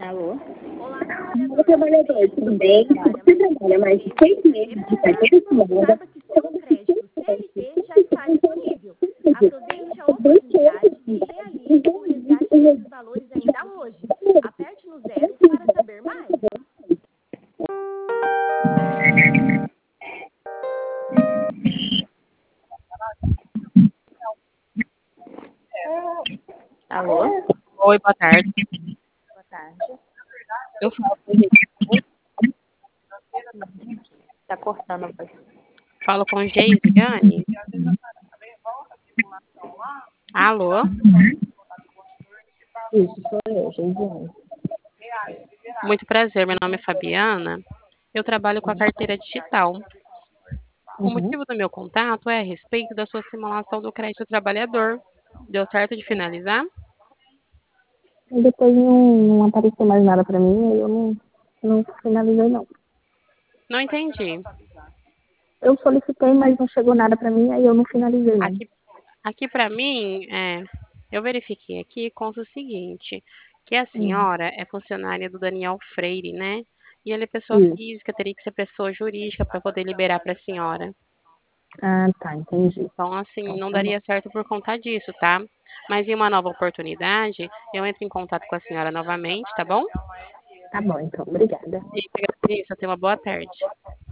Alô? Olá, Olá, trabalhador, tudo trabalhador, bem? tudo Você bem? trabalha Você mais de trabalha 6 mais de meses de 6 meses carteira de assinada? carteira assinada? Saiba que seu crédito CLT já está disponível. Aproveite a oportunidade e realize o resgate desses valores ainda hoje. Aperte no 0 para saber mais. Alô? Oi, boa tarde. Boa tarde. Eu Tá cortando a voz. falo com Geisiane. Alô? Isso, sou eu, Geisiane. Muito prazer, meu nome é Fabiana. Eu trabalho com a carteira digital. O Uhum. motivo do meu contato é a respeito da sua simulação do crédito trabalhador. Deu certo de finalizar? E depois não apareceu mais nada pra mim, aí eu não finalizei, não. Não entendi. Eu solicitei, mas não chegou nada pra mim, aí eu não finalizei, não. Aqui para mim, eu verifiquei aqui, consta o seguinte, que a Hum. senhora é funcionária do Daniel Freire, né? E ele é pessoa Isso. física, teria que ser pessoa jurídica para poder liberar para a senhora. Ah, tá, entendi. Então, assim, Então não tá bom. daria certo por conta disso, tá? Mas em uma nova oportunidade, eu entro em contato com a senhora novamente, tá bom? Tá bom, então. Obrigada. E agradeço, tenha uma boa tarde.